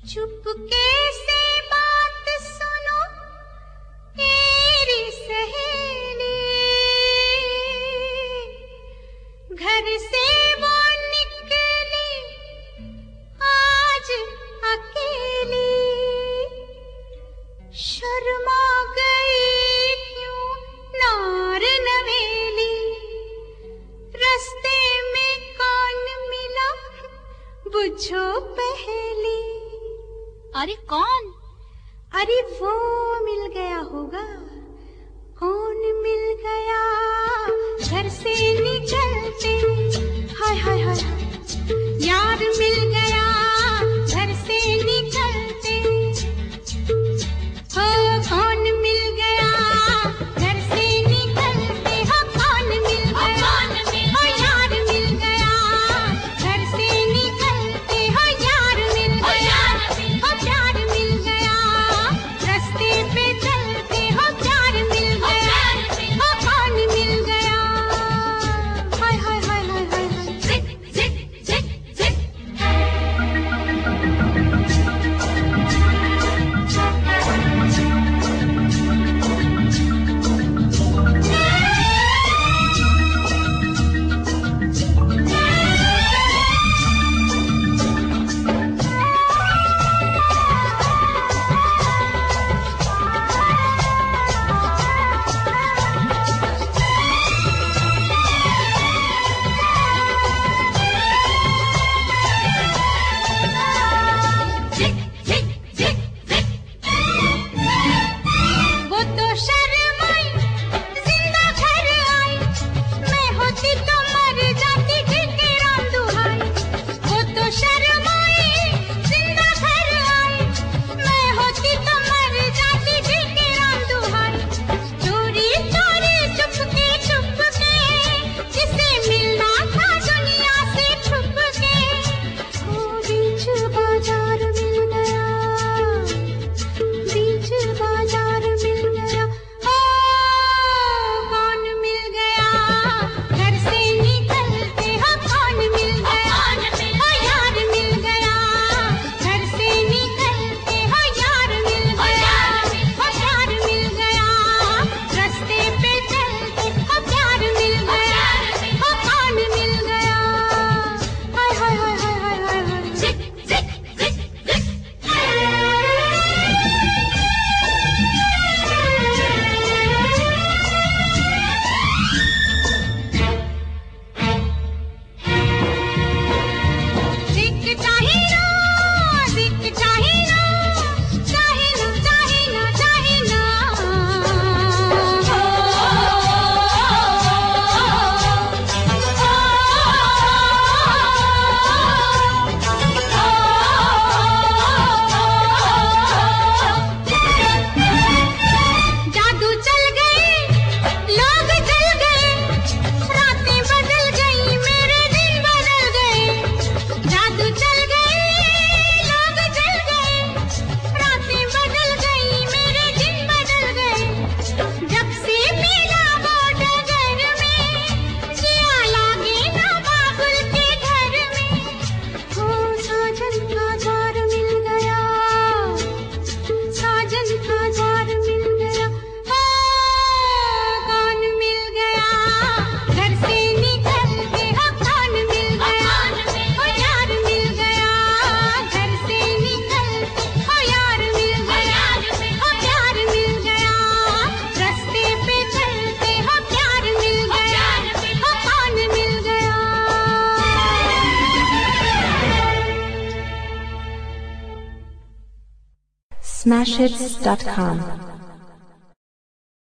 चुपके से बात सुनो तेरी सहेली, घर से वो निकली आज अकेली, शर्मा गई क्यों नार नवेली, रास्ते में कौन मिला बुझो पहेली। अरे कौन? अरे वो मिल गया होगा। कौन मिल गया घर से निकलते, हाय हाय हाय, यार मिल गया घर से निकलते, हो कौन मिल गया घर से निकलते, हो कौन मिल गया, हो यार मिल गया घर से निकलते, हो यार मिल गया, हो प्यार मिल गया रास्ते पे चलते, हो प्यार मिल गया, हो कौन मिल गया, हाय हाय हाय हाय हाय, जिक जिक जिक जिक। वो तो शर्माई जिंदा घर आई, मैं होती तो मर जाती ठिठुरन दुहाई। वो तो शर्माई जिंदा घर आई, मैं होती तो मर जाती ठिठुरन दुहाई। चोरी चोरी चुपके चुपके जिसे मिलना था दुनिया से छुप के, वो बीच बाजार मिल गया, बीच बाजार मिल गया, ओ कौन मिल गया घर से निकलते, हो कौन मिल गया, हो यार मिल गया घर से निकलते, हो यार मिल गया, हो प्यार मिल गया रास्ते पे चलते, हो प्यार मिल गया, हो कौन मिल गया, हाय हाय हाय हाय हाय हाय हाय, जिक जिक जिक जिक। दिख चाहे ना, दिख चाहे ना, चाहे ना चाहे ना चाहे ना, जादू चल गए लोग जल गए, रातें बदल गई मेरे दिन बदल गए, जादू चल गए लोग जल गए, रातें बदल गई मेरे दिन बदल गए, जब से मिला वो डगर में जिया लागे ना बाबुल के घर में, हो साजन का द्वार मिल गया, साजन का द्वार मिल गया, हो कौन मिल गया घर से निकलते, हो कौन मिल गया, हो यार मिल गया घर से निकलते, हो यार मिल गया, हो प्यार मिल गया रास्ते पे चलते, हो प्यार मिल गया, हो कौन मिल गया। Smashhits.com